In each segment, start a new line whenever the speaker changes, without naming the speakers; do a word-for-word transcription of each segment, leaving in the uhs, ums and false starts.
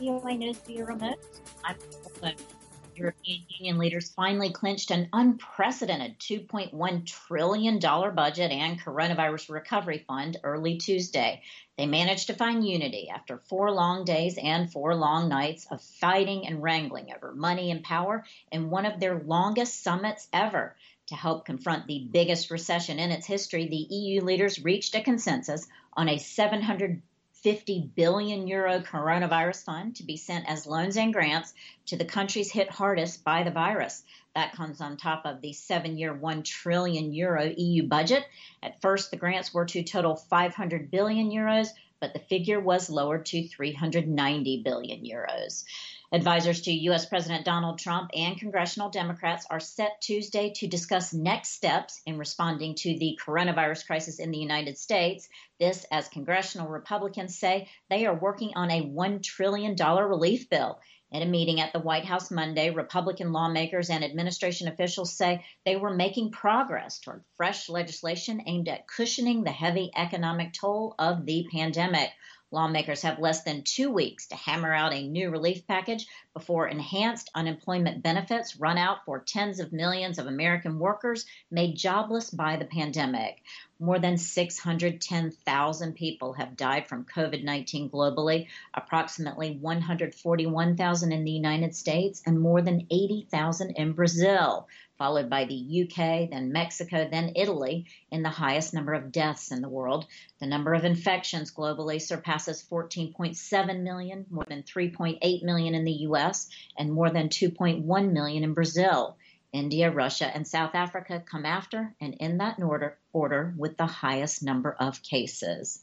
V O A News via remote. I'm European Union leaders finally clinched an unprecedented two point one trillion dollars budget and coronavirus recovery fund early Tuesday. They managed to find unity after four long days and four long nights of fighting and wrangling over money and power in one of their longest summits ever. To help confront the biggest recession in its history, the E U leaders reached a consensus on a seven hundred fifty billion euro coronavirus fund to be sent as loans and grants to the countries hit hardest by the virus. That comes on top of the seven-year, one trillion euro E U budget. At first, the grants were to total five hundred billion euros, but the figure was lowered to three hundred ninety billion euros. Advisors to U S President Donald Trump and congressional Democrats are set Tuesday to discuss next steps in responding to the coronavirus crisis in the United States. This, as congressional Republicans say, they are working on a one trillion dollars relief bill. In a meeting at the White House Monday, Republican lawmakers and administration officials say they were making progress toward fresh legislation aimed at cushioning the heavy economic toll of the pandemic. Lawmakers have less than two weeks to hammer out a new relief package before enhanced unemployment benefits run out for tens of millions of American workers made jobless by the pandemic. More than six hundred ten thousand people have died from COVID nineteen globally, approximately one hundred forty-one thousand in the United States and more than eighty thousand in Brazil, followed by the U K, then Mexico, then Italy, in the highest number of deaths in the world. The number of infections globally surpasses fourteen point seven million, more than three point eight million in the U S, and more than two point one million in Brazil. India, Russia, and South Africa come after, and in that order, order with the highest number of cases.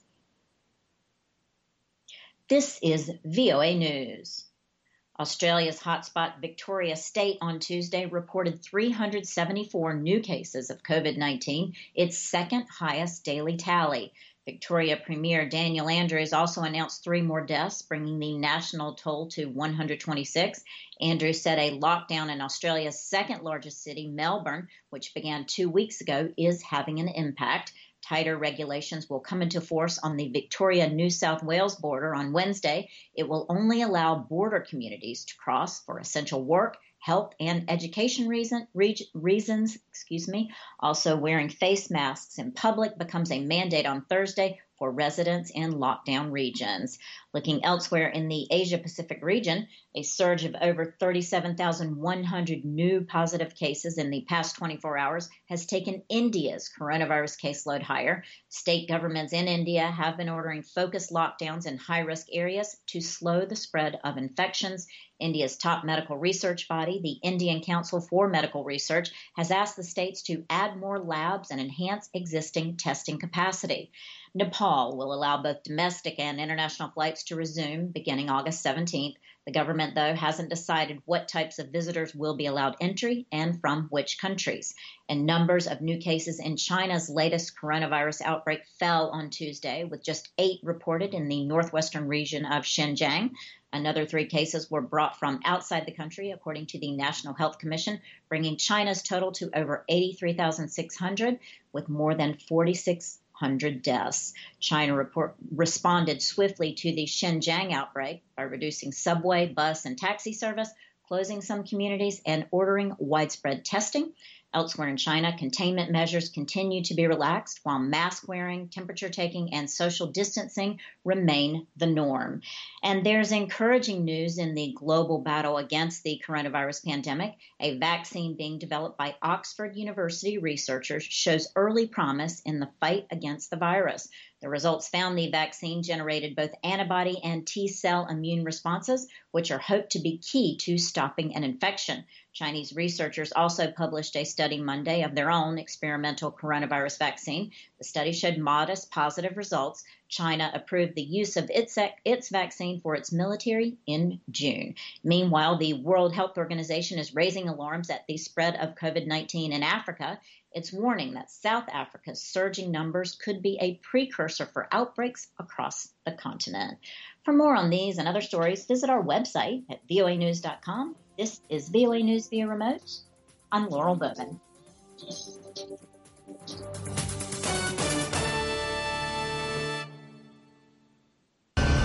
This is V O A News. Australia's hotspot Victoria State on Tuesday reported three hundred seventy-four new cases of COVID nineteen, its second highest daily tally. Victoria Premier Daniel Andrews also announced three more deaths, bringing the national toll to one hundred twenty-six. Andrews said a lockdown in Australia's second largest city, Melbourne, which began two weeks ago, is having an impact. Tighter regulations will come into force on the Victoria-New South Wales border on Wednesday. It will only allow border communities to cross for essential work, health, and education reason, reg, reasons. Excuse me. Also, wearing face masks in public becomes a mandate on Thursday for residents in lockdown regions. Looking elsewhere in the Asia-Pacific region, a surge of over thirty-seven thousand one hundred new positive cases in the past twenty-four hours has taken India's coronavirus caseload higher. State governments in India have been ordering focused lockdowns in high-risk areas to slow the spread of infections. India's top medical research body, the Indian Council for Medical Research, has asked the states to add more labs and enhance existing testing capacity. Nepal will allow both domestic and international flights to resume beginning August seventeenth. The government, though, hasn't decided what types of visitors will be allowed entry and from which countries. And numbers of new cases in China's latest coronavirus outbreak fell on Tuesday, with just eight reported in the northwestern region of Xinjiang. Another three cases were brought from outside the country, according to the National Health Commission, bringing China's total to over eighty-three thousand six hundred, with more than forty-six hundred deaths. China report, responded swiftly to the Xinjiang outbreak by reducing subway, bus, and taxi service, closing some communities, and ordering widespread testing. Elsewhere in China, containment measures continue to be relaxed, while mask wearing, temperature taking, and social distancing remain the norm. And there's encouraging news in the global battle against the coronavirus pandemic. A vaccine being developed by Oxford University researchers shows early promise in the fight against the virus. The results found the vaccine generated both antibody and T-cell immune responses, which are hoped to be key to stopping an infection. Chinese researchers also published a study Monday of their own experimental coronavirus vaccine. The study showed modest positive results. China approved the use of its, its vaccine for its military in June. Meanwhile, the World Health Organization is raising alarms at the spread of COVID nineteen in Africa. It's warning that South Africa's surging numbers could be a precursor for outbreaks across the continent. For more on these and other stories, visit our website at V O A news dot com. This is V O A News via remote. I'm Laurel Bowman.